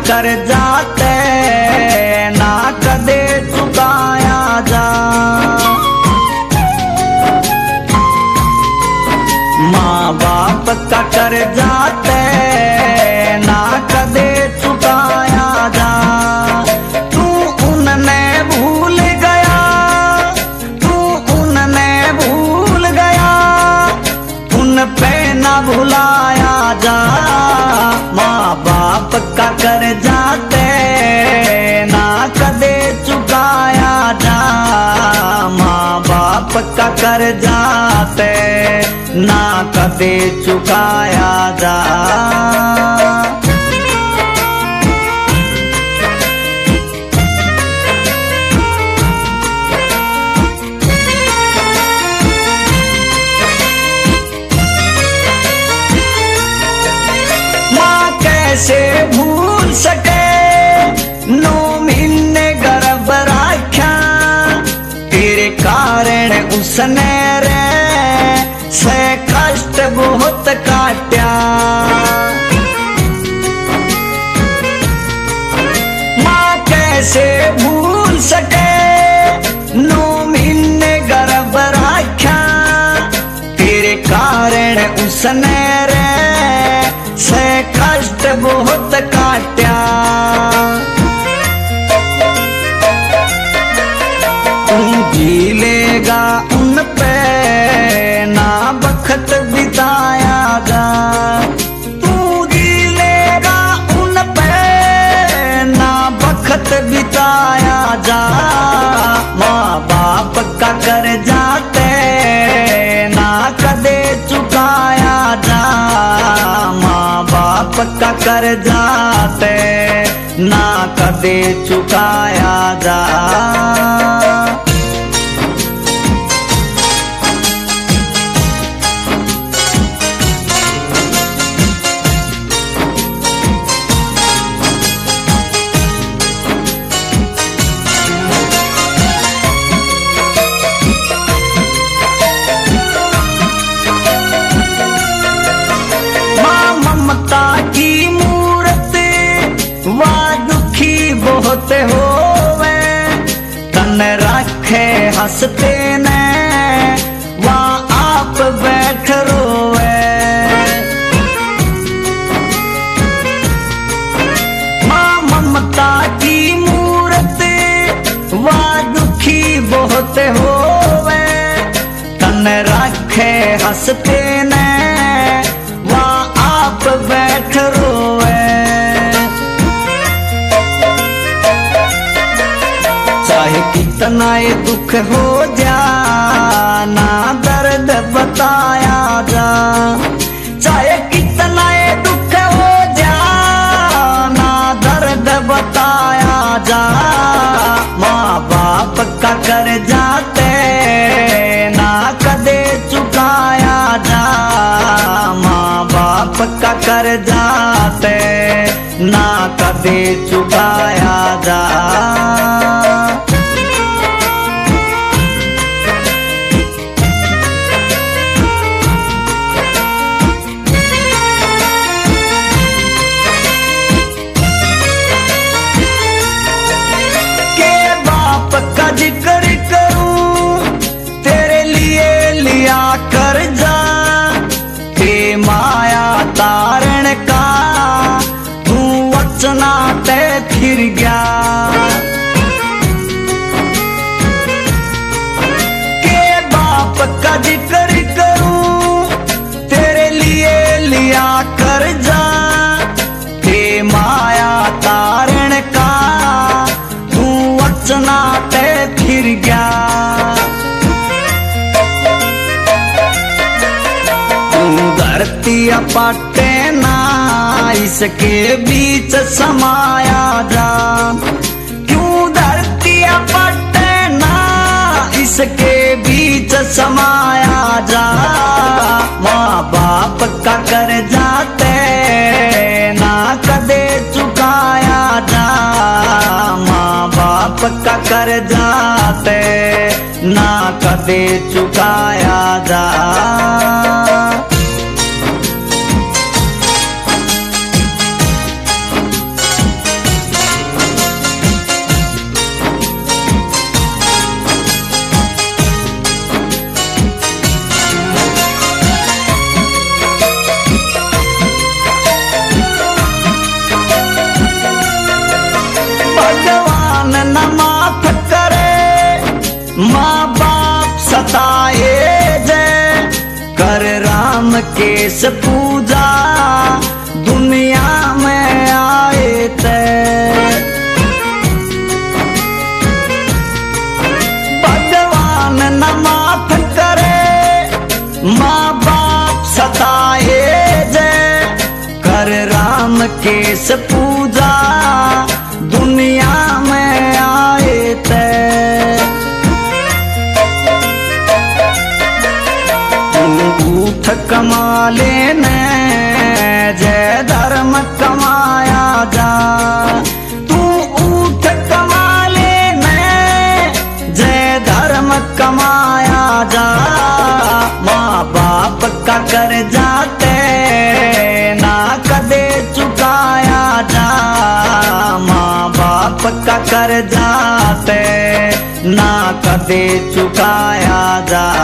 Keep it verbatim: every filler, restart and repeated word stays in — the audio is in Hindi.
कर जाते ना कदे चुकाया जा। माँ बाप का कर जाते ना कदे चुकाया जा। तू उन्हें भूल गया, तू उन्हें भूल गया, उन पे ना भुलाया जा। माँ बाप का कर जाते ना कदे चुकाया जा। माँ बाप का कर जाते ना कदे चुकाया जा। माँ कैसे भूल सके नौ महीने गर्भ रखा, तेरे कारण उसने रे से कष्ट बहुत काट्या। माँ कैसे भूल सके नौ महीने गर्भ रखा, तेरे कारण उसने रे से कष्ट बहुत काट्या। तू जी लेगा उन पे ना बखत बिताया जा। तू जी लेगा उन पे ना बखत बिताया जा। माँ बाप का कर जाते ना कदे चुकाया जा। माँ बाप का कर जाते ना कदे चुकाया जा। ममता की मूरत वाह दुखी बहुत होवे, तन रखे हंसते ने वाह आप बैठ रोवे। माँ ममता की मूरत वाह दुखी बहुत होवे, तन रखे हंसते ने आप बैठ रोए। चाहे कितना ये दुख हो जा ना दर्द बताया जा। चाहे कितना ये दुख हो जा ना दर्द बताया जा। माँ बाप का कर जाते ना कदे चुकाया जा। माँ बाप का कर जाते ना कदे चुकाया जा। के बाप का जिक्र करूं तेरे लिए लिया कर जा। माया तारण का तू वचना ते फिर गया। के बाप का जिक्र करूं तेरे लिए लिया कर जा। ते माया तारण का तू वचना ते फिर गया। धरती पाटे ना इसके बीच समाया जा। क्यों धरती पाटे ना इसके बीच समाया जा। माँ बाप का कर जाते ना कदे चुकाया जा। माँ बाप का कर जाते ना कदे चुकाया जा। भगवान न माफ करे, माँ बाप सताए जय, कर राम केस पूजा दुनिया में आए थे। भगवान न माफ करे, माँ बाप सताए जय, कर राम केस पूजा दुनिया में आए थे। ऊठ कमा लेने जय धर्म कमाया जा, तू ऊठ कमा लेने जय धर्म कमाया जा। माँ बाप का कर जाते ना कदे चुकाया जा, माँ बाप का कर जाते ना कदे चुकाया जा।